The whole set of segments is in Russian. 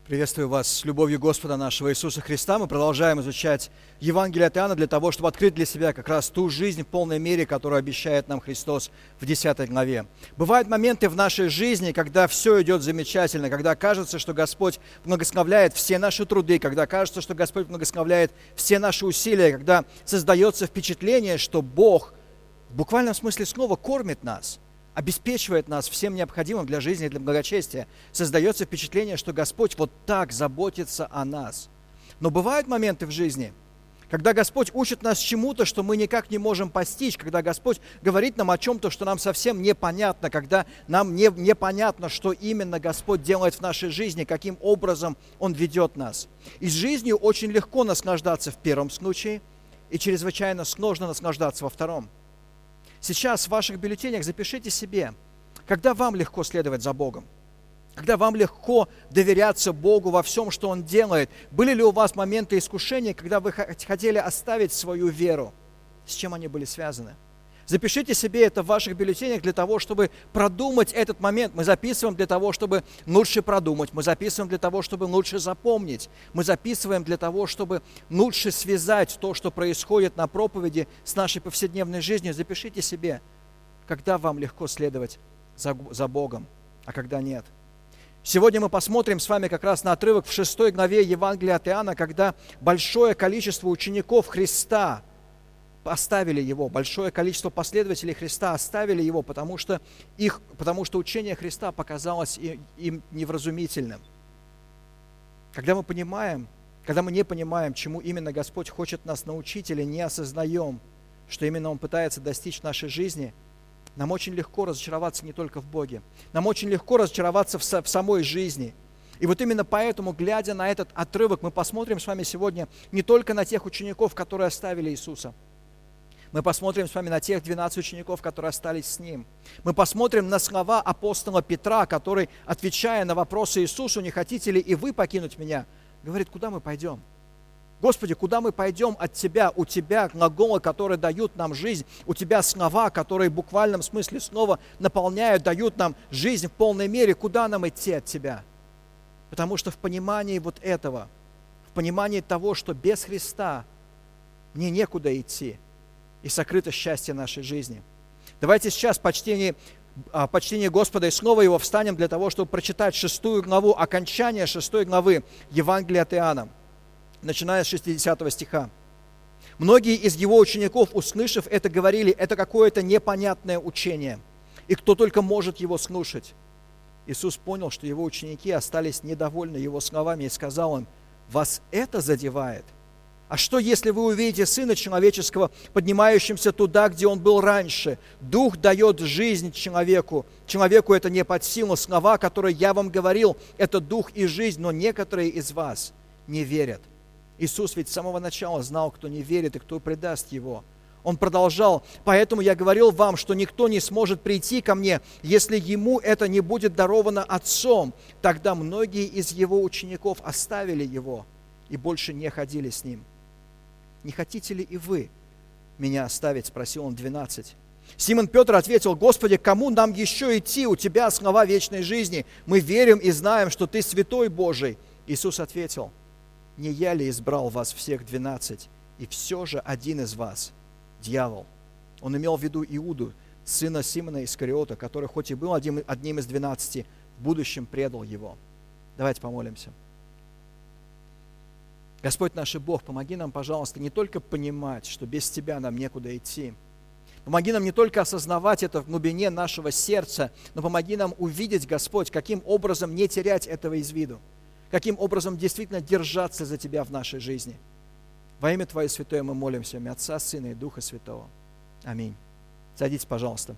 Приветствую вас с любовью Господа нашего Иисуса Христа. Мы продолжаем изучать Евангелие от Иоанна для того, чтобы открыть для себя как раз ту жизнь в полной мере, которую обещает нам Христос в 10 главе. Бывают моменты в нашей жизни, когда все идет замечательно, когда кажется, что Господь благословляет все наши труды, когда кажется, что Господь благословляет все наши усилия, когда создается впечатление, что Бог в буквальном смысле слова кормит нас, обеспечивает нас всем необходимым для жизни и для благочестия. Создается впечатление, что Господь вот так заботится о нас. Но бывают моменты в жизни, когда Господь учит нас чему-то, что мы никак не можем постичь, когда Господь говорит нам о чем-то, что нам совсем непонятно, когда нам непонятно, что именно Господь делает в нашей жизни, каким образом Он ведет нас. И с жизнью очень легко наслаждаться в первом случае, и чрезвычайно сложно наслаждаться во втором. Сейчас в ваших бюллетенях запишите себе, когда вам легко следовать за Богом, когда вам легко доверяться Богу во всем, что Он делает. Были ли у вас моменты искушения, когда вы хотели оставить свою веру? С чем они были связаны? Запишите себе это в ваших бюллетенях для того, чтобы продумать этот момент. Мы записываем для того, чтобы лучше продумать. Мы записываем для того, чтобы лучше запомнить. Мы записываем для того, чтобы лучше связать то, что происходит на проповеди, с нашей повседневной жизнью. Запишите себе, когда вам легко следовать за Богом, а когда нет. Сегодня мы посмотрим с вами как раз на отрывок в 6 главе Евангелия от Иоанна, когда большое количество учеников Христа оставили Его, большое количество последователей Христа оставили Его, потому что учение Христа показалось им невразумительным. Когда мы не понимаем, чему именно Господь хочет нас научить, или не осознаем, что именно Он пытается достичь в нашей жизни, нам очень легко разочароваться не только в Боге, нам очень легко разочароваться в самой жизни. И вот именно поэтому, глядя на этот отрывок, мы посмотрим с вами сегодня не только на тех учеников, которые оставили Иисуса. Мы посмотрим с вами на тех 12 учеников, которые остались с Ним. Мы посмотрим на слова апостола Петра, который, отвечая на вопросы Иисусу, не хотите ли и вы покинуть меня, говорит, куда мы пойдем? Господи, куда мы пойдем от Тебя? У Тебя глаголы, которые дают нам жизнь, у Тебя слова, которые в буквальном смысле слова наполняют, дают нам жизнь в полной мере. Куда нам идти от Тебя? Потому что в понимании вот этого, в понимании того, что без Христа мне некуда идти, и сокрыто счастье нашей жизни. Давайте сейчас в почтении Господа и снова Его встанем для того, чтобы прочитать 6 главу, окончание 6 главы Евангелия от Иоанна, начиная с 60 стиха. Многие из Его учеников, услышав это, говорили, это какое-то непонятное учение, и кто только может его слушать. Иисус понял, что Его ученики остались недовольны Его словами и сказал им, вас это задевает? А что, если вы увидите Сына Человеческого, поднимающимся туда, где Он был раньше? Дух дает жизнь человеку. Человеку это не под силу. Слова, которые я вам говорил, это дух и жизнь, но некоторые из вас не верят. Иисус ведь с самого начала знал, кто не верит и кто предаст Его. Он продолжал, поэтому я говорил вам, что никто не сможет прийти ко мне, если ему это не будет даровано Отцом. Тогда многие из Его учеников оставили Его и больше не ходили с Ним. «Не хотите ли и вы меня оставить?» – спросил Он 12. Симон Петр ответил, Господи, кому нам еще идти? У Тебя слова вечной жизни. Мы верим и знаем, что Ты Святой Божий. Иисус ответил, не я ли избрал вас всех 12, и все же один из вас – дьявол. Он имел в виду Иуду, сына Симона Искариота, который хоть и был одним из 12, в будущем предал Его. Давайте помолимся. Господь наш и Бог, помоги нам, пожалуйста, не только понимать, что без Тебя нам некуда идти. Помоги нам не только осознавать это в глубине нашего сердца, но помоги нам увидеть, Господь, каким образом не терять этого из виду, каким образом действительно держаться за Тебя в нашей жизни. Во имя Твое святое мы молимся, имя Отца, Сына и Духа Святого. Аминь. Садитесь, пожалуйста.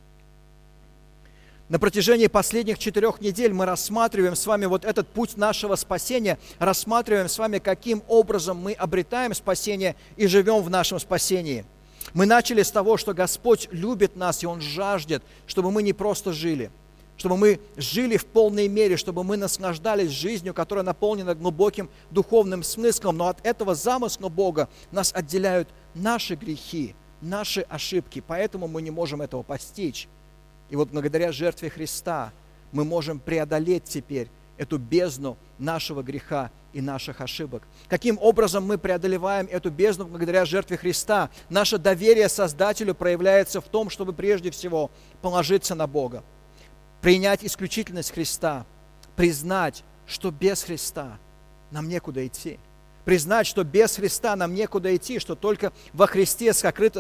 На протяжении последних 4 недель мы рассматриваем с вами вот этот путь нашего спасения, рассматриваем с вами, каким образом мы обретаем спасение и живем в нашем спасении. Мы начали с того, что Господь любит нас, и Он жаждет, чтобы мы не просто жили, чтобы мы жили в полной мере, чтобы мы наслаждались жизнью, которая наполнена глубоким духовным смыслом. Но от этого замысла Бога нас отделяют наши грехи, наши ошибки, поэтому мы не можем этого постичь. И вот благодаря жертве Христа мы можем преодолеть теперь эту бездну нашего греха и наших ошибок. Каким образом мы преодолеваем эту бездну благодаря жертве Христа? Наше доверие Создателю проявляется в том, чтобы прежде всего положиться на Бога, принять исключительность Христа, признать, что без Христа нам некуда идти. Признать, что без Христа нам некуда идти, что только во Христе сокрыт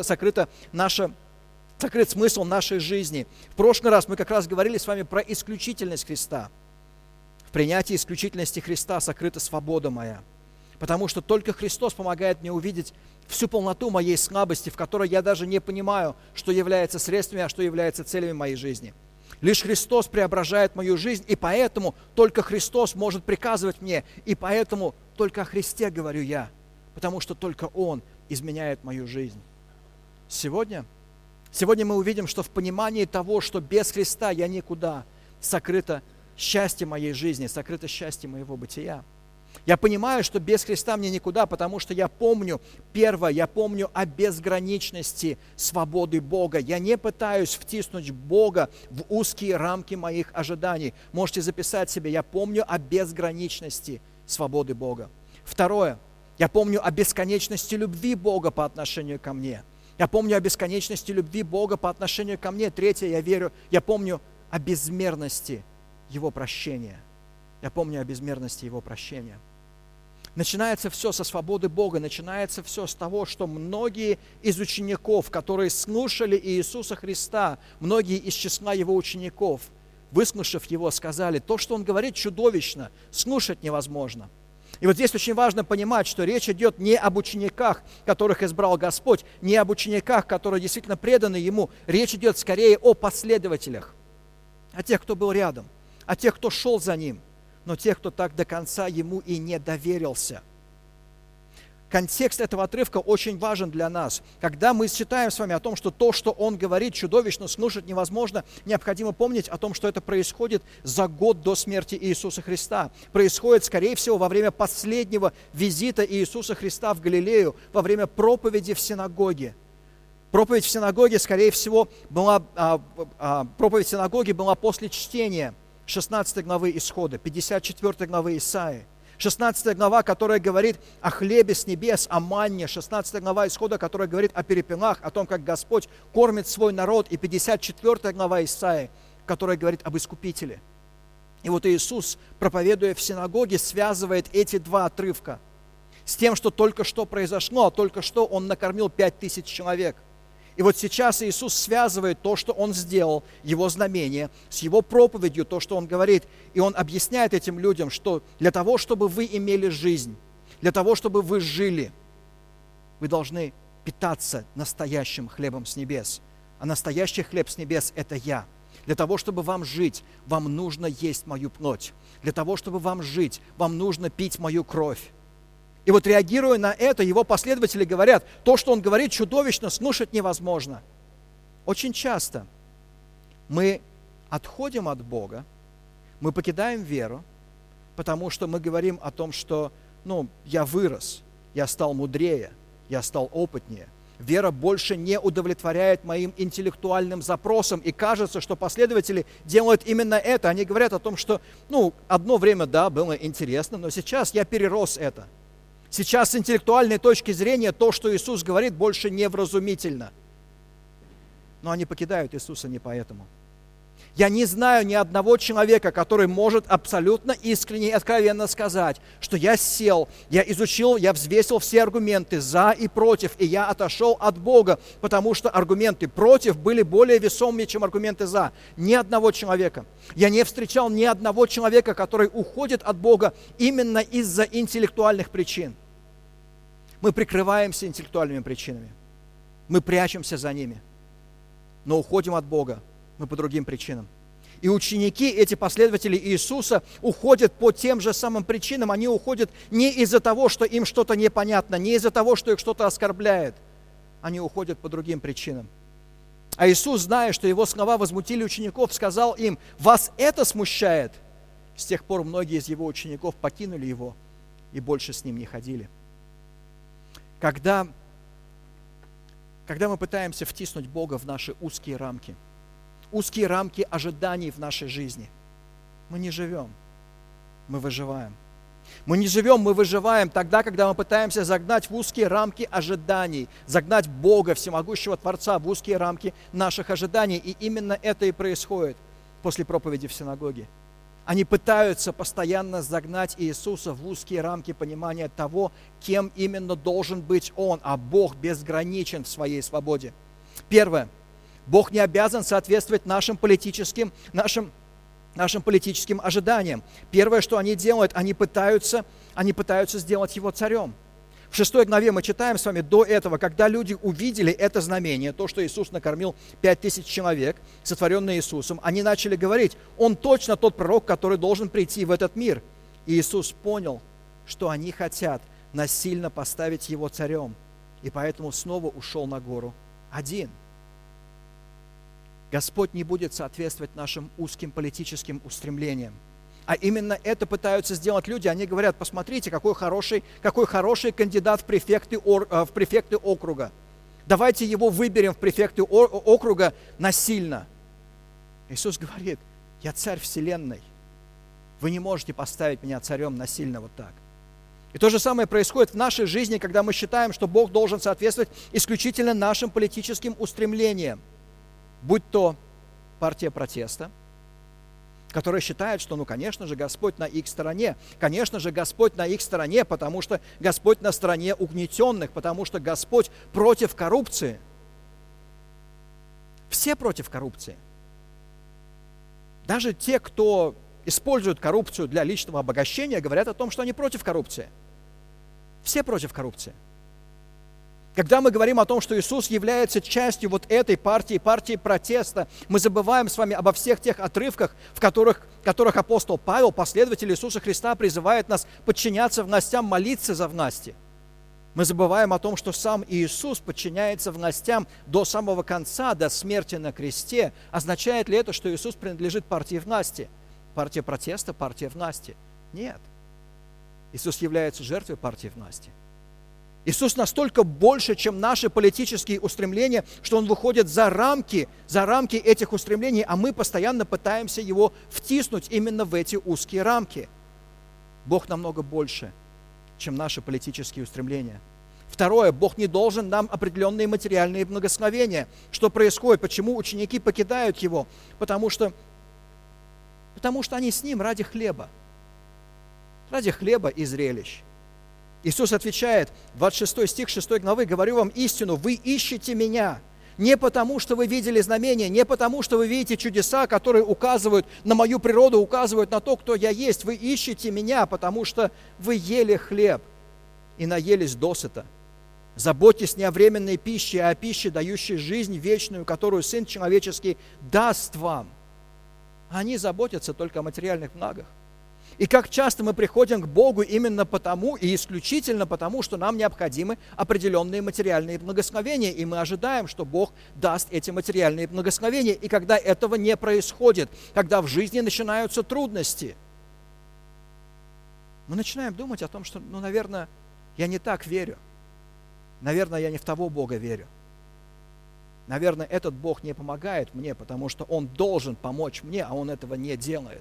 смысл нашей жизни. В прошлый раз мы как раз говорили с вами про исключительность Христа. В принятии исключительности Христа сокрыта свобода моя. Потому что только Христос помогает мне увидеть всю полноту моей слабости, в которой я даже не понимаю, что является средствами, а что является целями моей жизни. Лишь Христос преображает мою жизнь, и поэтому только Христос может приказывать мне, и поэтому только о Христе говорю я, потому что только Он изменяет мою жизнь. Сегодня мы увидим, что в понимании того, что без Христа я никуда, сокрыто счастье моей жизни, сокрыто счастье моего бытия. Я понимаю, что без Христа мне никуда, потому что я помню, первое, я помню о безграничности свободы Бога. Я не пытаюсь втиснуть Бога в узкие рамки моих ожиданий. Можете записать себе, я помню о безграничности свободы Бога. Второе, я помню о бесконечности любви Бога по отношению ко мне. Я помню о бесконечности любви Бога по отношению ко мне. Третье, я помню о безмерности Его прощения. Я помню о безмерности Его прощения. Начинается все со свободы Бога, начинается все с того, что многие из учеников, которые слушали Иисуса Христа, многие из числа Его учеников, выслушав Его, сказали, то, что Он говорит, чудовищно, слушать невозможно. И вот здесь очень важно понимать, что речь идет не об учениках, которых избрал Господь, не об учениках, которые действительно преданы Ему, речь идет скорее о последователях, о тех, кто был рядом, о тех, кто шел за Ним, но тех, кто так до конца Ему и не доверился. Контекст этого отрывка очень важен для нас. Когда мы читаем с вами о том, что то, что Он говорит, чудовищно, слушать невозможно, необходимо помнить о том, что это происходит за год до смерти Иисуса Христа. Происходит, скорее всего, во время последнего визита Иисуса Христа в Галилею, во время проповеди в синагоге. Проповедь в синагоге, скорее всего, была после чтения 16 главы Исхода, 54 главы Исаии. 16 глава, которая говорит о хлебе с небес, о манне. 16 глава Исхода, которая говорит о перепелах, о том, как Господь кормит свой народ. И 54 глава Исаии, которая говорит об Искупителе. И вот Иисус, проповедуя в синагоге, связывает эти два отрывка с тем, что только что произошло, только что Он накормил 5000 человек. И вот сейчас Иисус связывает то, что Он сделал, Его знамение, с Его проповедью, то, что Он говорит. И Он объясняет этим людям, что для того, чтобы вы имели жизнь, для того, чтобы вы жили, вы должны питаться настоящим хлебом с небес. А настоящий хлеб с небес – это Я. Для того, чтобы вам жить, вам нужно есть Мою плоть. Для того, чтобы вам жить, вам нужно пить Мою кровь. И вот реагируя на это, Его последователи говорят, то, что Он говорит, чудовищно, слушать невозможно. Очень часто мы отходим от Бога, мы покидаем веру, потому что мы говорим о том, что, я вырос, я стал мудрее, я стал опытнее. Вера больше не удовлетворяет моим интеллектуальным запросам, и кажется, что последователи делают именно это. Они говорят о том, что, одно время, да, было интересно, но сейчас я перерос это. Сейчас с интеллектуальной точки зрения то, что Иисус говорит, больше невразумительно. Но они покидают Иисуса не поэтому. Я не знаю ни одного человека, который может абсолютно искренне и откровенно сказать, что я сел, я изучил, я взвесил все аргументы за и против, и я отошел от Бога, потому что аргументы против были более весомыми, чем аргументы за. Ни одного человека. Я не встречал ни одного человека, который уходит от Бога именно из-за интеллектуальных причин. Мы прикрываемся интеллектуальными причинами. Мы прячемся за ними. Но уходим от Бога мы по другим причинам. И ученики, эти последователи Иисуса, уходят по тем же самым причинам. Они уходят не из-за того, что им что-то непонятно, не из-за того, что их что-то оскорбляет. Они уходят по другим причинам. А Иисус, зная, что Его слова возмутили учеников, сказал им: «Вас это смущает?» С тех пор многие из Его учеников покинули Его и больше с Ним не ходили. Когда мы пытаемся втиснуть Бога в наши узкие рамки ожиданий в нашей жизни, мы не живем. мы выживаем. Мы не живем, мы выживаем тогда, когда мы пытаемся загнать в узкие рамки ожиданий, загнать Бога, всемогущего Творца, в узкие рамки наших ожиданий. И именно это и происходит после проповеди в синагоге. Они пытаются постоянно загнать Иисуса в узкие рамки понимания того, кем именно должен быть Он, а Бог безграничен в своей свободе. Первое. Бог не обязан соответствовать нашим политическим ожиданиям. Первое, что они делают, они пытаются сделать Его царем. В 6 главе мы читаем с вами до этого, когда люди увидели это знамение, то, что Иисус накормил 5000 человек, сотворенные Иисусом, они начали говорить: Он точно тот пророк, который должен прийти в этот мир. И Иисус понял, что они хотят насильно поставить Его царем, и поэтому снова ушел на гору один. Господь не будет соответствовать нашим узким политическим устремлениям. А именно это пытаются сделать люди. Они говорят: посмотрите, какой хороший кандидат в префекты округа. Давайте его выберем в префекты округа насильно. Иисус говорит: я царь вселенной. Вы не можете поставить меня царем насильно вот так. И то же самое происходит в нашей жизни, когда мы считаем, что Бог должен соответствовать исключительно нашим политическим устремлениям. Будь то партия протеста, которая считает, что, конечно же, Господь на их стороне. Конечно же, Господь на их стороне, потому что Господь на стороне угнетенных, потому что Господь против коррупции. Все против коррупции. Даже те, кто используют коррупцию для личного обогащения, говорят о том, что они против коррупции. Все против коррупции. Когда мы говорим о том, что Иисус является частью вот этой партии протеста, мы забываем с вами обо всех тех отрывках, в которых апостол Павел, последователь Иисуса Христа, призывает нас подчиняться властям, молиться за власти. Мы забываем о том, что сам Иисус подчиняется властям до самого конца, до смерти на кресте. Означает ли это, что Иисус принадлежит партии власти? Партия протеста, партия власти? Нет. Иисус является жертвой партии власти. Иисус настолько больше, чем наши политические устремления, что Он выходит за рамки этих устремлений, а мы постоянно пытаемся Его втиснуть именно в эти узкие рамки. Бог намного больше, чем наши политические устремления. Второе, Бог не должен нам определенные материальные благословения. Что происходит? Почему ученики покидают Его? Потому что они с Ним ради хлеба. Ради хлеба и зрелищ. Иисус отвечает, 26 стих 6 главы: «Говорю вам истину, вы ищете Меня, не потому, что вы видели знамения, не потому, что вы видите чудеса, которые указывают на Мою природу, указывают на то, кто Я есть. Вы ищете Меня, потому что вы ели хлеб и наелись досыта. Заботьтесь не о временной пище, а о пище, дающей жизнь вечную, которую Сын Человеческий даст вам». Они заботятся только о материальных благах. И как часто мы приходим к Богу именно потому и исключительно потому, что нам необходимы определенные материальные благословения, и мы ожидаем, что Бог даст эти материальные благословения. И когда этого не происходит, когда в жизни начинаются трудности, мы начинаем думать о том, что, наверное, я не так верю. Наверное, я не в того Бога верю. Наверное, этот Бог не помогает мне, потому что Он должен помочь мне, а Он этого не делает.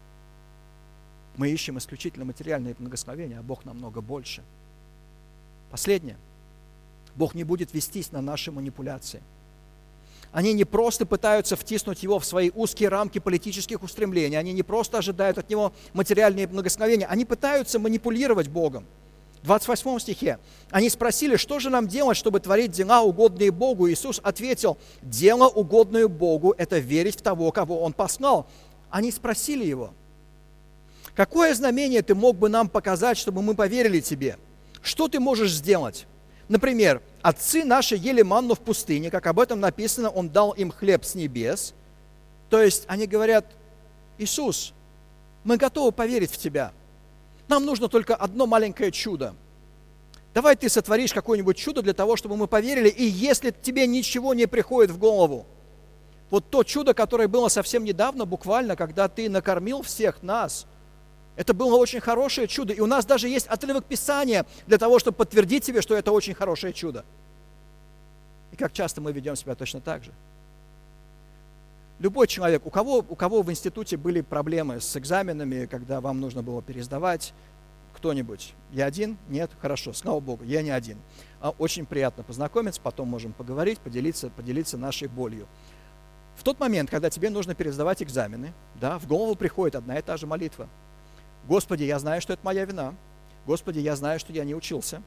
Мы ищем исключительно материальные благословения, а Бог намного больше. Последнее. Бог не будет вестись на наши манипуляции. Они не просто пытаются втиснуть Его в свои узкие рамки политических устремлений, они не просто ожидают от Него материальные благословения, они пытаются манипулировать Богом. В 28 стихе они спросили: что же нам делать, чтобы творить дела, угодные Богу? Иисус ответил: дело, угодное Богу, это верить в того, кого Он послал. Они спросили Его: какое знамение Ты мог бы нам показать, чтобы мы поверили Тебе? Что Ты можешь сделать? Например, отцы наши ели манну в пустыне, как об этом написано, Он дал им хлеб с небес. То есть они говорят: Иисус, мы готовы поверить в Тебя. Нам нужно только одно маленькое чудо. Давай Ты сотворишь какое-нибудь чудо для того, чтобы мы поверили, и если Тебе ничего не приходит в голову, вот то чудо, которое было совсем недавно, буквально, когда Ты накормил всех нас, это было очень хорошее чудо, и у нас даже есть отрывок Писания для того, чтобы подтвердить Тебе, что это очень хорошее чудо. И как часто мы ведем себя точно так же. Любой человек, у кого в институте были проблемы с экзаменами, когда вам нужно было пересдавать, кто-нибудь? Я один? Нет? Хорошо, слава Богу, я не один. Очень приятно познакомиться, потом можем поговорить, поделиться нашей болью. В тот момент, когда тебе нужно пересдавать экзамены, да, в голову приходит одна и та же молитва. Господи, я знаю, что это моя вина. Господи, я знаю, что я не учился.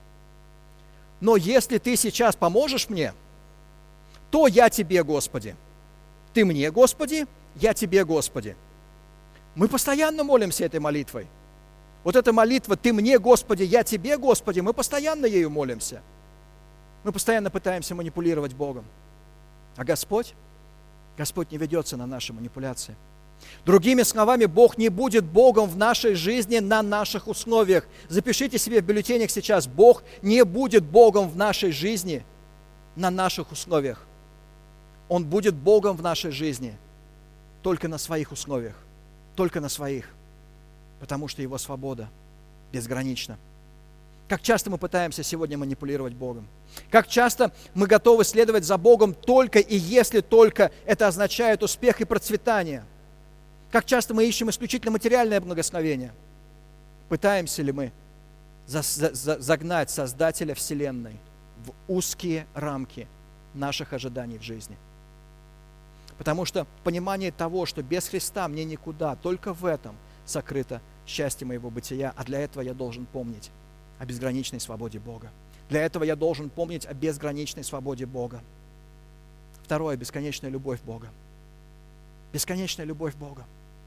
Но если Ты сейчас поможешь мне, то я Тебе, Господи. Ты мне, Господи, я Тебе, Господи. Мы постоянно молимся этой молитвой. Вот эта молитва «Ты мне, Господи, я Тебе, Господи», мы постоянно ею молимся. Мы постоянно пытаемся манипулировать Богом. А Господь не ведется на наши манипуляции. Другими словами, Бог не будет Богом в нашей жизни на наших условиях. Запишите себе в бюллетенях сейчас: Бог не будет Богом в нашей жизни на наших условиях. Он будет Богом в нашей жизни только на своих условиях, только на своих, потому что Его свобода безгранична. Как часто мы пытаемся сегодня манипулировать Богом? Как часто мы готовы следовать за Богом только и если только это означает успех и процветание? Как часто мы ищем исключительно материальное благословение? Пытаемся ли мы загнать Создателя Вселенной в узкие рамки наших ожиданий в жизни? Потому что понимание того, что без Христа мне никуда, только в этом сокрыто счастье моего бытия, а для этого я должен помнить о безграничной свободе Бога. Для этого я должен помнить о безграничной свободе Бога. Второе, бесконечная любовь Бога. Бесконечная любовь Бога.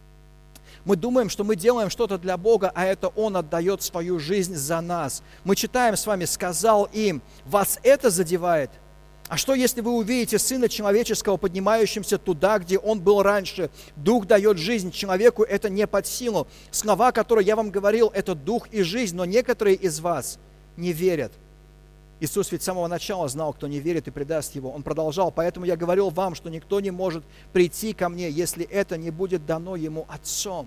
Мы думаем, что мы делаем что-то для Бога, а это Он отдает свою жизнь за нас. Мы читаем с вами: «Сказал им, вас это задевает? А что, если вы увидите Сына Человеческого, поднимающимся туда, где Он был раньше? Дух дает жизнь, человеку это не под силу. Слова, которые я вам говорил, это дух и жизнь, но некоторые из вас не верят». Иисус ведь с самого начала знал, кто не верит и предаст Его. Он продолжал: «Поэтому я говорил вам, что никто не может прийти ко мне, если это не будет дано Ему Отцом».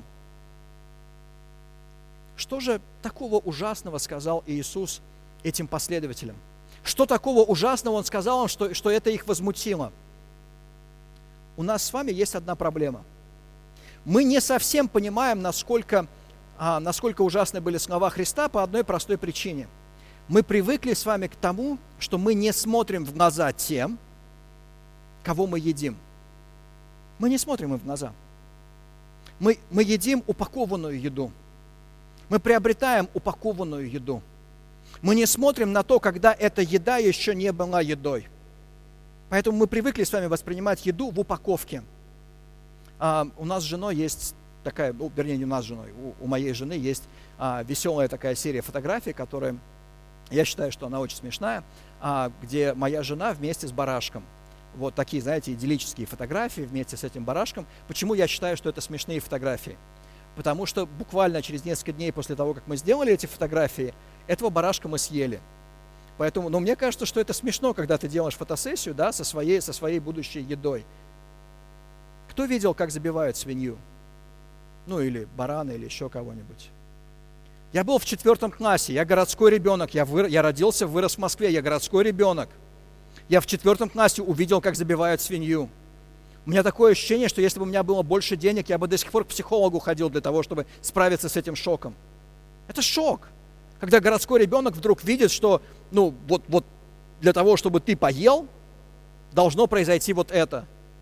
Что же такого ужасного сказал Иисус этим последователям? Что такого ужасного Он сказал им, что это их возмутило? У нас с вами есть одна проблема. Мы не совсем понимаем, насколько ужасны были слова Христа по одной простой причине. Мы привыкли с вами к тому, что мы не смотрим в глаза тем, кого мы едим. Мы не смотрим им в глаза. Мы едим упакованную еду. Мы приобретаем упакованную еду. Мы не смотрим на то, когда эта еда еще не была едой. Поэтому мы привыкли с вами воспринимать еду в упаковке. У нас с женой есть такая, не у нас с женой, у моей жены есть веселая такая серия фотографий, которая, я считаю, что она очень смешная, где моя жена вместе с барашком. Вот такие, знаете, идиллические фотографии вместе с этим барашком. Почему я считаю, что это смешные фотографии? Потому что буквально через несколько дней после того, как мы сделали эти фотографии, этого барашка мы съели. Поэтому, мне кажется, что это смешно, когда ты делаешь фотосессию, да, со своей будущей едой. Кто видел, как забивают свинью? Или барана, или еще кого-нибудь. Я был в 4 классе, я городской ребенок, я родился, вырос в Москве, я городской ребенок. Я в 4 классе увидел, как забивают свинью. У меня такое ощущение, что если бы у меня было больше денег, я бы до сих пор к психологу ходил для того, чтобы справиться с этим шоком. Это шок. Когда городской ребенок вдруг видит, что, вот для того, чтобы ты поел, должно произойти вот это.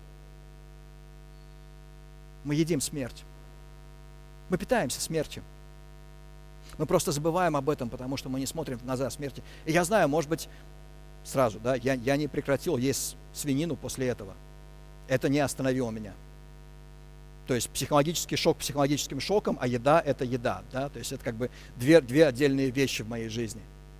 Мы едим смерть. Мы питаемся смертью. Мы просто забываем об этом, потому что мы не смотрим в глаза смерти. И я знаю, может быть, сразу, да, я не прекратил есть свинину после этого. Это не остановило меня. То есть психологический шок психологическим шоком, а еда – это еда. Да? То есть это как бы две отдельные вещи в моей жизни.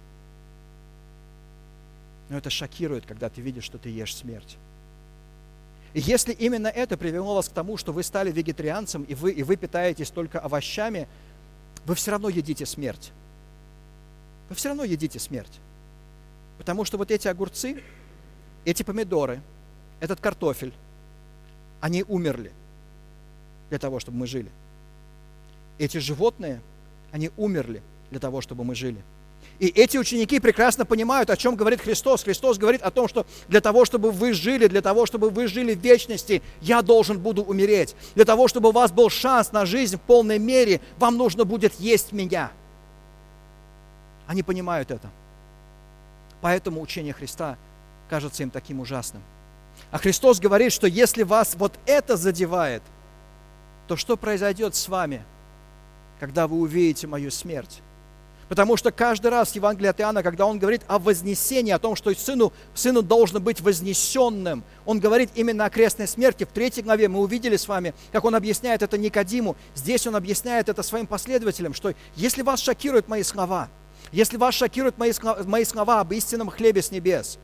Но это шокирует, когда ты видишь, что ты ешь смерть. И если именно это привело вас к тому, что вы стали вегетарианцем, и вы питаетесь только овощами, вы все равно едите смерть. Вы все равно едите смерть. Потому что вот эти огурцы, эти помидоры, этот картофель, они умерли для того, чтобы мы жили. Эти животные, они умерли для того, чтобы мы жили. И эти ученики прекрасно понимают, о чем говорит Христос. Христос говорит о том, что для того, чтобы вы жили в вечности, я должен буду умереть. Для того, чтобы у вас был шанс на жизнь в полной мере, вам нужно будет есть меня. Они понимают это. Поэтому учение Христа кажется им таким ужасным. А Христос говорит, что если вас вот это задевает, то что произойдет с вами, когда вы увидите мою смерть? Потому что каждый раз в Евангелии от Иоанна, когда он говорит о вознесении, о том, что сыну должно быть вознесенным, он говорит именно о крестной смерти. В 3 главе мы увидели с вами, как он объясняет это Никодиму. Здесь он объясняет это своим последователям, что если вас шокируют мои слова, если вас шокируют мои слова об истинном хлебе с небес,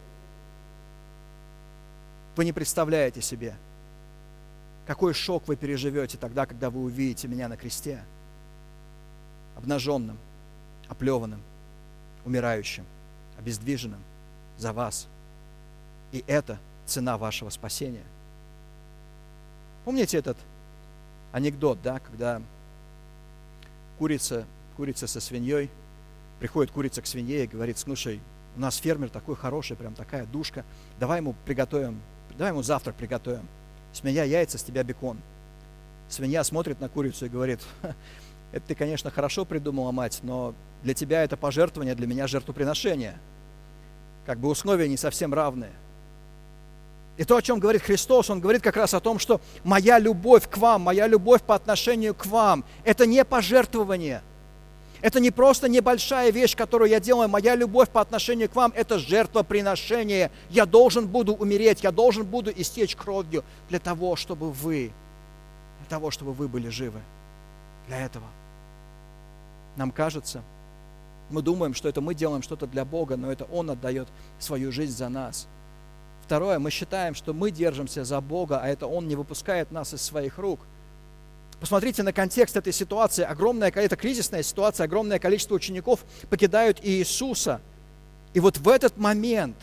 вы не представляете себе, какой шок вы переживете тогда, когда вы увидите меня на кресте, обнаженным, оплеванным, умирающим, обездвиженным за вас. И это цена вашего спасения. Помните этот анекдот, да, когда курица со свиньей, приходит курица к свинье и говорит: слушай, у нас фермер такой хороший, прям такая душка, давай ему завтрак приготовим. С меня яйца, с тебя бекон. Свинья смотрит на курицу и говорит: это ты, конечно, хорошо придумала, мать, но для тебя это пожертвование, для меня жертвоприношение. Как бы условия не совсем равные. И то, о чем говорит Христос, Он говорит как раз о том, что моя любовь к вам, моя любовь по отношению к вам, это не пожертвование. Это не просто небольшая вещь, которую я делаю. Моя любовь по отношению к вам – это жертвоприношение. Я должен буду умереть, я должен буду истечь кровью для того, чтобы вы были живы. Для этого. Нам кажется, мы думаем, что это мы делаем что-то для Бога, но это Он отдает свою жизнь за нас. Второе, мы считаем, что мы держимся за Бога, а это Он не выпускает нас из своих рук. Посмотрите на контекст этой ситуации. Это кризисная ситуация, огромное количество учеников покидают Иисуса. И вот в этот момент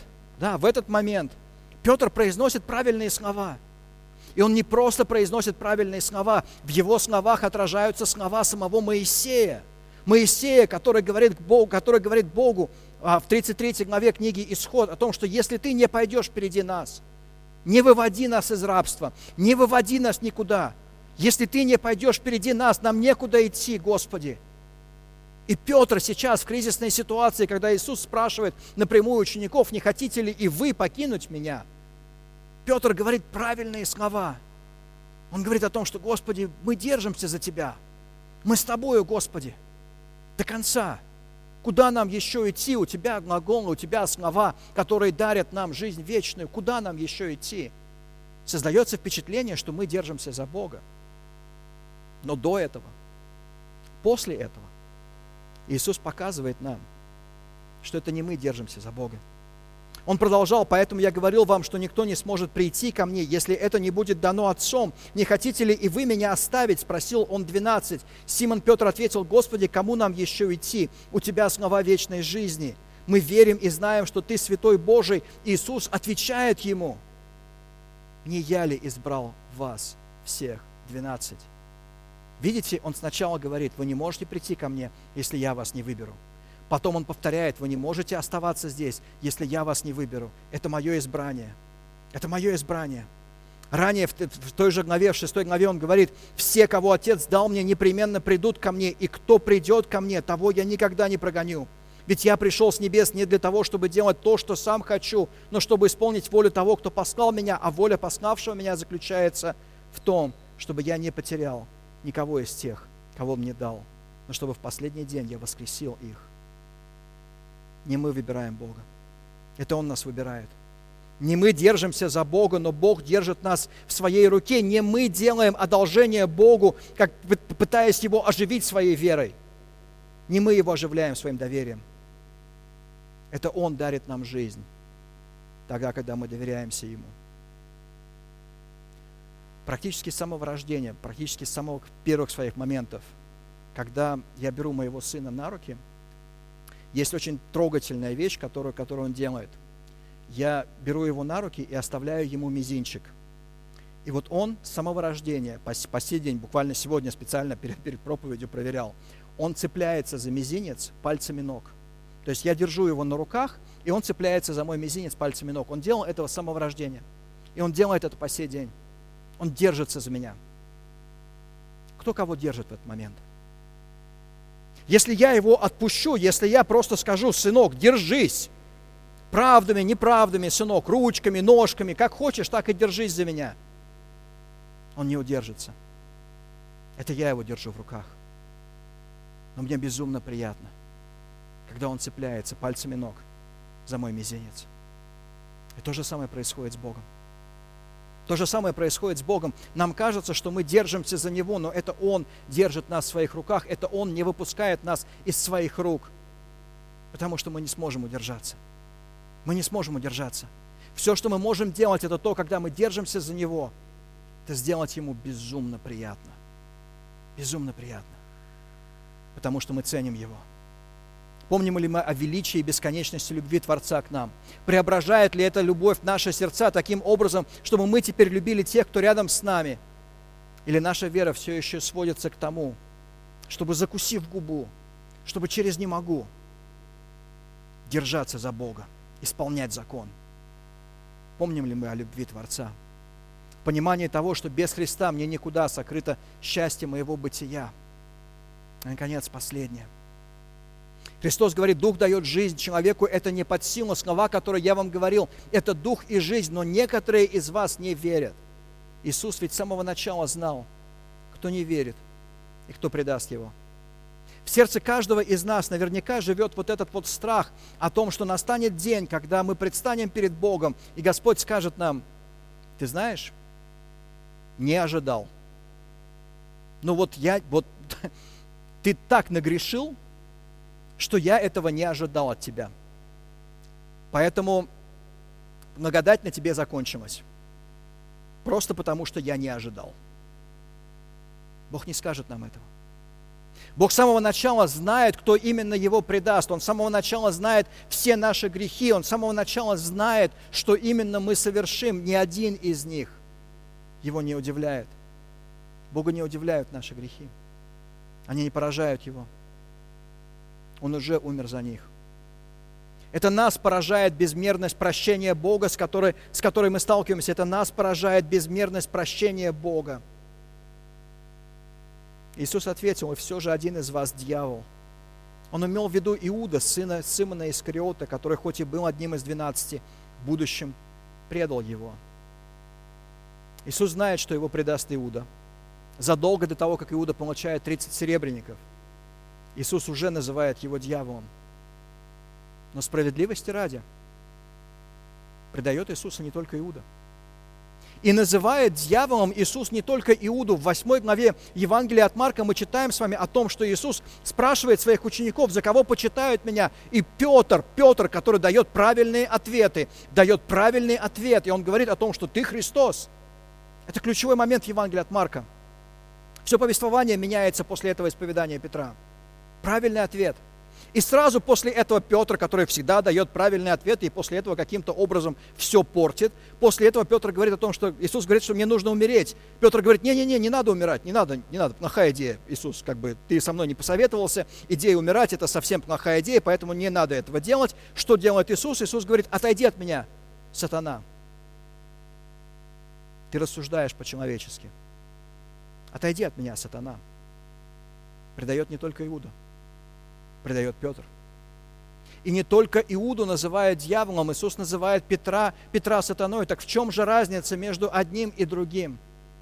Петр произносит правильные слова. И он не просто произносит правильные слова, в его словах отражаются слова самого Моисея. Моисея, который говорит Богу в 33 главе книги «Исход» о том, что если ты не пойдешь впереди нас, не выводи нас из рабства, не выводи нас никуда, если ты не пойдешь впереди нас, нам некуда идти, Господи. И Петр сейчас в кризисной ситуации, когда Иисус спрашивает напрямую учеников: не хотите ли и вы покинуть меня? Петр говорит правильные слова. Он говорит о том, что: Господи, мы держимся за Тебя. Мы с Тобою, Господи, до конца. Куда нам еще идти? У Тебя глаголы, у Тебя слова, которые дарят нам жизнь вечную. Куда нам еще идти? Создается впечатление, что мы держимся за Бога. Но до этого, после этого, Иисус показывает нам, что это не мы держимся за Бога. Он продолжал: поэтому я говорил вам, что никто не сможет прийти ко мне, если это не будет дано Отцом. Не хотите ли и вы меня оставить? Спросил он 12. Симон Петр ответил: Господи, кому нам еще идти? У Тебя слова вечной жизни. Мы верим и знаем, что Ты Святой Божий. Иисус отвечает ему: не я ли избрал вас всех 12? Видите, он сначала говорит: вы не можете прийти ко мне, если я вас не выберу. Потом он повторяет: вы не можете оставаться здесь, если я вас не выберу. Это мое избрание. Это мое избрание. Ранее в той же главе, в 6 главе он говорит: все, кого Отец дал мне, непременно придут ко мне, и кто придет ко мне, того я никогда не прогоню. Ведь я пришел с небес не для того, чтобы делать то, что сам хочу, но чтобы исполнить волю того, кто послал меня, а воля пославшего меня заключается в том, чтобы я не потерял никого из тех, кого мне дал, но чтобы в последний день я воскресил их. Не мы выбираем Бога. Это Он нас выбирает. Не мы держимся за Бога, но Бог держит нас в своей руке. Не мы делаем одолжение Богу, как пытаясь Его оживить своей верой. Не мы Его оживляем своим доверием. Это Он дарит нам жизнь, тогда, когда мы доверяемся Ему. Практически с самого рождения, практически с самых первых своих моментов, когда я беру моего сына на руки, есть очень трогательная вещь, которую он делает. Я беру его на руки и оставляю ему мизинчик. И вот он с самого рождения, по сей день, буквально сегодня специально перед проповедью проверял, он цепляется за мизинец пальцами ног. То То есть я держу его на руках, и он цепляется за мой мизинец пальцами ног. Он делал этого с самого рождения. И он делает это по сей день. Он держится за меня. Кто кого держит в этот момент? Если я его отпущу, если я просто скажу: сынок, держись, правдами, неправдами, сынок, ручками, ножками, как хочешь, так и держись за меня, он не удержится. Это я его держу в руках. Но мне безумно приятно, когда он цепляется пальцами ног за мой мизинец. И то же самое происходит с Богом. То же самое происходит с Богом. Нам кажется, что мы держимся за Него, но это Он держит нас в своих руках, это Он не выпускает нас из своих рук, потому что мы не сможем удержаться. Мы не сможем удержаться. Все, что мы можем делать, это то, когда мы держимся за Него, это сделать Ему безумно приятно. Безумно приятно. Потому что мы ценим Его. Помним ли мы о величии и бесконечности любви Творца к нам? Преображает ли эта любовь наши сердца таким образом, чтобы мы теперь любили тех, кто рядом с нами? Или наша вера все еще сводится к тому, чтобы, закусив губу, чтобы через «не могу» держаться за Бога, исполнять закон? Помним ли мы о любви Творца? В понимании того, что без Христа мне никуда сокрыто счастье моего бытия. И, наконец, последнее. Христос говорит: дух дает жизнь человеку, это не под силу. Слова, которые я вам говорил, это дух и жизнь, но некоторые из вас не верят. Иисус ведь с самого начала знал, кто не верит и кто предаст Его. В сердце каждого из нас наверняка живет вот этот вот страх о том, что настанет день, когда мы предстанем перед Богом, и Господь скажет нам: ты знаешь, не ожидал. Ну вот ты так нагрешил, что я этого не ожидал от тебя. Поэтому благодать на тебе закончилась. Просто потому, что я не ожидал. Бог не скажет нам этого. Бог с самого начала знает, кто именно Его предаст. Он с самого начала знает все наши грехи. Он с самого начала знает, что именно мы совершим. Ни один из них Его не удивляет. Бога не удивляют наши грехи. Они не поражают Его. Он уже умер за них. Это нас поражает безмерность прощения Бога, с которой мы сталкиваемся. Это нас поражает безмерность прощения Бога. Иисус ответил: и все же один из вас дьявол. Он имел в виду Иуда, сына Симона Искариота, который хоть и был одним из 12, в будущем предал Его. Иисус знает, что Его предаст Иуда. Задолго до того, как Иуда получает 30 серебряников, Иисус уже называет его дьяволом. Но справедливости ради предает Иисуса не только Иуда. И называет дьяволом Иисус не только Иуду. В 8 главе Евангелия от Марка мы читаем с вами о том, что Иисус спрашивает своих учеников: за кого почитают меня? И Петр, который дает правильные ответы, дает правильный ответ. И он говорит о том, что ты Христос. Это ключевой момент Евангелия от Марка. Все повествование меняется после этого исповедания Петра. Правильный ответ. И сразу после этого Петр, который всегда дает правильный ответ, и после этого каким-то образом все портит, после этого Петр говорит о том, что Иисус говорит, что мне нужно умереть. Петр говорит: не надо умирать, не надо, плохая идея, Иисус, ты со мной не посоветовался, идея умирать — это совсем плохая идея, поэтому не надо этого делать. Что делает Иисус? Иисус говорит: отойди от меня, сатана. Ты рассуждаешь по-человечески. Отойди от меня, сатана. Предает не только Иуда, предает Петр. И не только Иуду называет дьяволом, Иисус называет Петра сатаной. Так в чем же разница между одним и другим?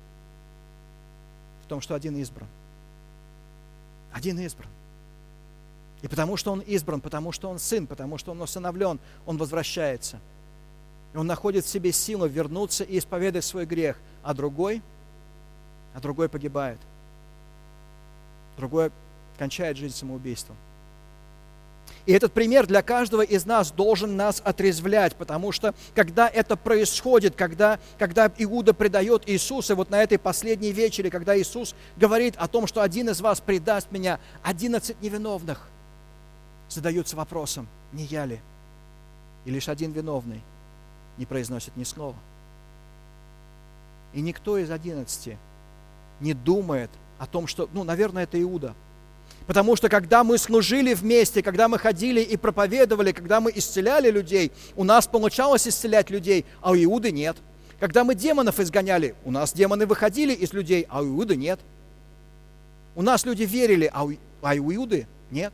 В том, что один избран. Один избран. И потому что он избран, потому что он сын, потому что он усыновлен, он возвращается. И он находит в себе силу вернуться и исповедать свой грех. А другой погибает. Другой кончает жизнь самоубийством. И этот пример для каждого из нас должен нас отрезвлять, потому что когда это происходит, когда Иуда предает Иисуса, вот на этой последней вечере, когда Иисус говорит о том, что один из вас предаст меня, 11 невиновных задаются вопросом: не я ли? И лишь один виновный не произносит ни слова. И никто из 11 не думает о том, что, наверное, это Иуда. Потому что когда мы служили вместе, когда мы ходили и проповедовали, когда мы исцеляли людей, у нас получалось исцелять людей, а у Иуды нет. Когда мы демонов изгоняли, у нас демоны выходили из людей, а у Иуды нет. У нас люди верили, а у Иуды нет.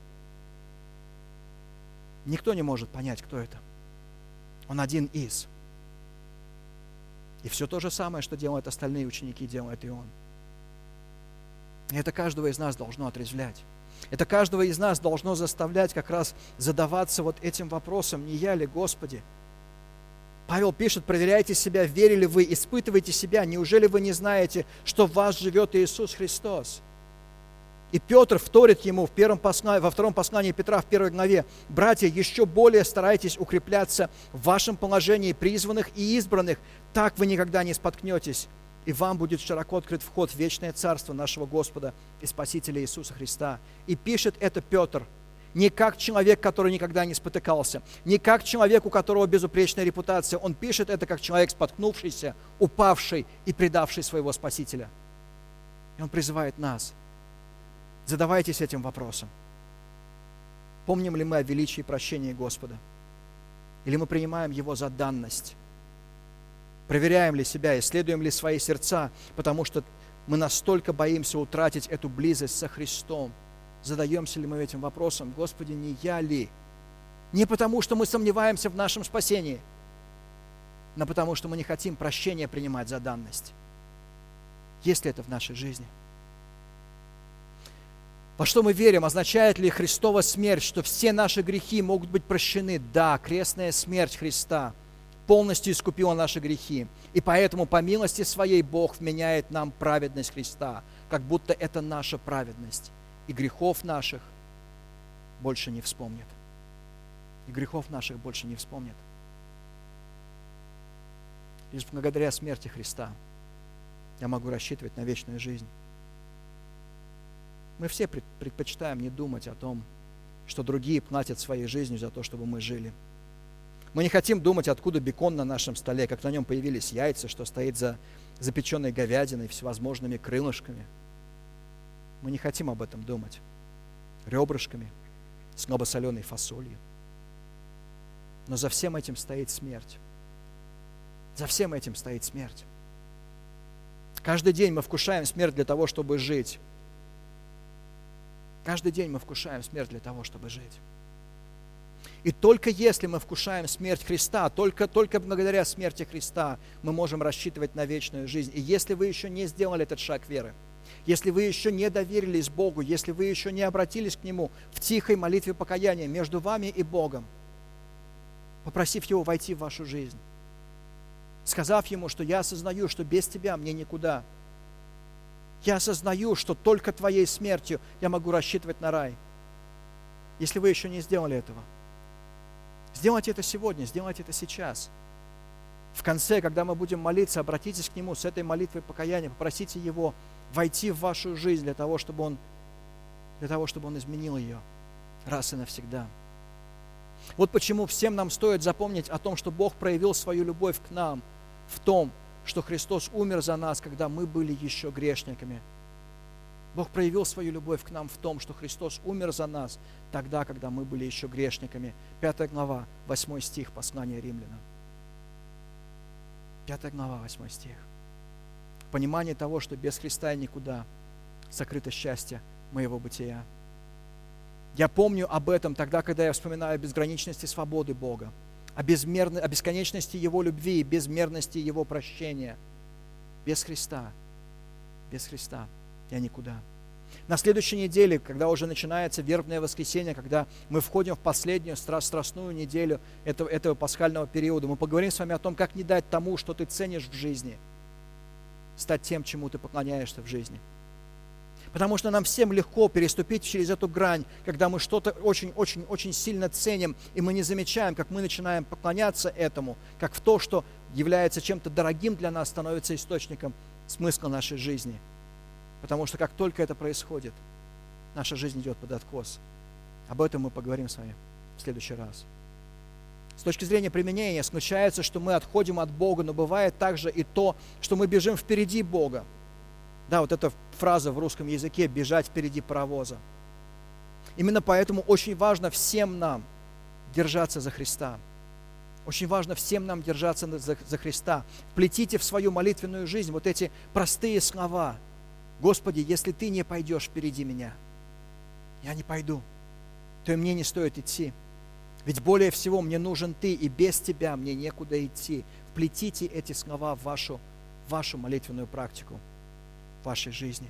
Никто не может понять, кто это. Он один из. И все то же самое, что делают остальные ученики, делает и он. И это каждого из нас должно отрезвлять. Это каждого из нас должно заставлять как раз задаваться вот этим вопросом: не я ли, Господи? Павел пишет: проверяйте себя, верили вы, испытывайте себя, неужели вы не знаете, что в вас живет Иисус Христос? И Петр вторит ему во втором послании Петра в 1 главе: братья, еще более старайтесь укрепляться в вашем положении призванных и избранных, так вы никогда не споткнетесь, и вам будет широко открыт вход в вечное царство нашего Господа и Спасителя Иисуса Христа. И пишет это Петр не как человек, который никогда не спотыкался, не как человек, у которого безупречная репутация. Он пишет это как человек, споткнувшийся, упавший и предавший своего Спасителя. И он призывает нас: задавайтесь этим вопросом. Помним ли мы о величии прощения Господа? Или мы принимаем Его за данность? Проверяем ли себя, исследуем ли свои сердца, потому что мы настолько боимся утратить эту близость со Христом. Задаемся ли мы этим вопросом: Господи, не я ли? Не потому, что мы сомневаемся в нашем спасении, но потому, что мы не хотим прощения принимать за данность. Есть ли это в нашей жизни? Во что мы верим? Означает ли Христова смерть, что все наши грехи могут быть прощены? Да, крестная смерть Христа полностью искупила наши грехи. И поэтому, по милости своей, Бог вменяет нам праведность Христа, как будто это наша праведность. И грехов наших больше не вспомнит. И грехов наших больше не вспомнит. Лишь благодаря смерти Христа я могу рассчитывать на вечную жизнь. Мы все предпочитаем не думать о том, что другие платят своей жизнью за то, чтобы мы жили. Мы не хотим думать, откуда бекон на нашем столе, как на нем появились яйца, что стоит за запеченной говядиной, всевозможными крылышками. Мы не хотим об этом думать. Ребрышками, слабосоленой фасолью. Но за всем этим стоит смерть. За всем этим стоит смерть. Каждый день мы вкушаем смерть для того, чтобы жить. Каждый день мы вкушаем смерть для того, чтобы жить. И только если мы вкушаем смерть Христа, только благодаря смерти Христа мы можем рассчитывать на вечную жизнь. И если вы еще не сделали этот шаг веры, если вы еще не доверились Богу, если вы еще не обратились к Нему в тихой молитве покаяния между вами и Богом, попросив Его войти в вашу жизнь, сказав Ему, что я осознаю, что без Тебя мне никуда. Я осознаю, что только Твоей смертью я могу рассчитывать на рай. Если вы еще не сделали этого, сделайте это сегодня, сделайте это сейчас. В конце, когда мы будем молиться, обратитесь к Нему с этой молитвой покаяния, попросите Его войти в вашу жизнь для того, чтобы Он изменил ее раз и навсегда. Вот почему всем нам стоит запомнить о том, что Бог проявил свою любовь к нам в том, что Христос умер за нас, когда мы были еще грешниками. Бог проявил свою любовь к нам в том, что Христос умер за нас тогда, когда мы были еще грешниками. 5 глава, 8 стих, послания Римлянам. 5 глава, 8 стих. Понимание того, что без Христа и никуда, сокрыто счастье моего бытия. Я помню об этом тогда, когда я вспоминаю о безграничности свободы Бога, о бесконечности Его любви и безмерности Его прощения. Без Христа я никуда. На следующей неделе, когда уже начинается вербное воскресенье, когда мы входим в последнюю страстную неделю этого пасхального периода, мы поговорим с вами о том, как не дать тому, что ты ценишь в жизни, стать тем, чему ты поклоняешься в жизни. Потому что нам всем легко переступить через эту грань, когда мы что-то очень сильно ценим, и мы не замечаем, как мы начинаем поклоняться этому, как в то, что является чем-то дорогим для нас, становится источником смысла нашей жизни. Потому что как только это происходит, наша жизнь идет под откос. Об этом мы поговорим с вами в следующий раз. С точки зрения применения, случается, что мы отходим от Бога, но бывает также и то, что мы бежим впереди Бога. Да, вот эта фраза в русском языке «бежать впереди паровоза». Именно поэтому очень важно всем нам держаться за Христа. Очень важно всем нам держаться за Христа. Вплетите в свою молитвенную жизнь вот эти простые слова. Господи, если Ты не пойдешь впереди меня, я не пойду, то и мне не стоит идти. Ведь более всего мне нужен Ты, и без Тебя мне некуда идти. Вплетите эти слова в вашу молитвенную практику, в вашей жизни.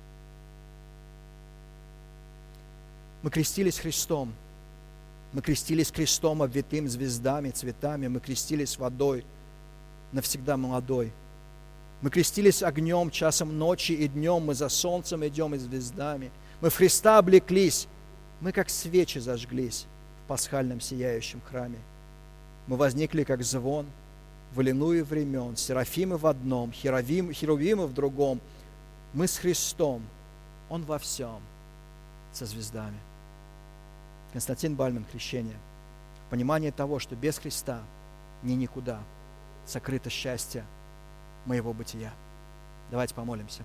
Мы крестились Христом. Мы крестились крестом, обвитым звездами, цветами. Мы крестились водой, навсегда молодой. Мы крестились огнем, часом ночи и днем. Мы за солнцем идем и звездами. Мы в Христа облеклись. Мы как свечи зажглись в пасхальном сияющем храме. Мы возникли как звон в аллилуйе времен. Серафимы в одном, херувимы в другом. Мы с Христом. Он во всем со звездами. Константин Бальман, крещение. Понимание того, что без Христа мне никуда, сокрыто счастье моего бытия. Давайте помолимся.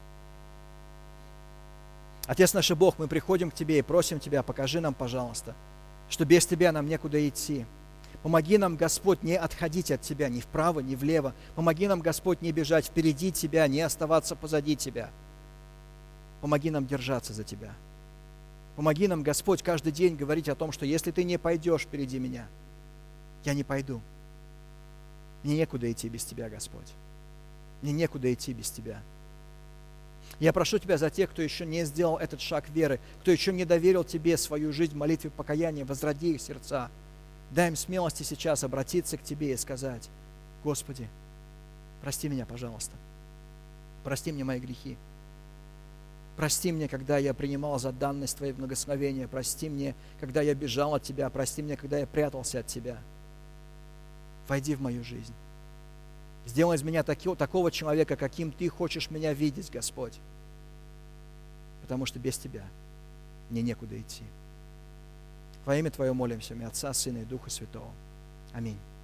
Отец наш и Бог, мы приходим к Тебе и просим Тебя, покажи нам, пожалуйста, что без Тебя нам некуда идти. Помоги нам, Господь, не отходить от Тебя ни вправо, ни влево. Помоги нам, Господь, не бежать впереди Тебя, не оставаться позади Тебя. Помоги нам держаться за Тебя. Помоги нам, Господь, каждый день говорить о том, что если Ты не пойдешь впереди меня, я не пойду. Мне некуда идти без Тебя, Господь. Мне некуда идти без Тебя. Я прошу Тебя за тех, кто еще не сделал этот шаг веры, кто еще не доверил Тебе свою жизнь в молитве покаяния, возроди их сердца. Дай им смелости сейчас обратиться к Тебе и сказать: Господи, прости меня, пожалуйста. Прости мне мои грехи. Прости мне, когда я принимал за данность Твои благословения. Прости мне, когда я бежал от Тебя. Прости мне, когда я прятался от Тебя. Войди в мою жизнь. Сделай из меня такого человека, каким Ты хочешь меня видеть, Господь. Потому что без Тебя мне некуда идти. Во имя Твое молимся, имя Отца, Сына и Духа Святого. Аминь.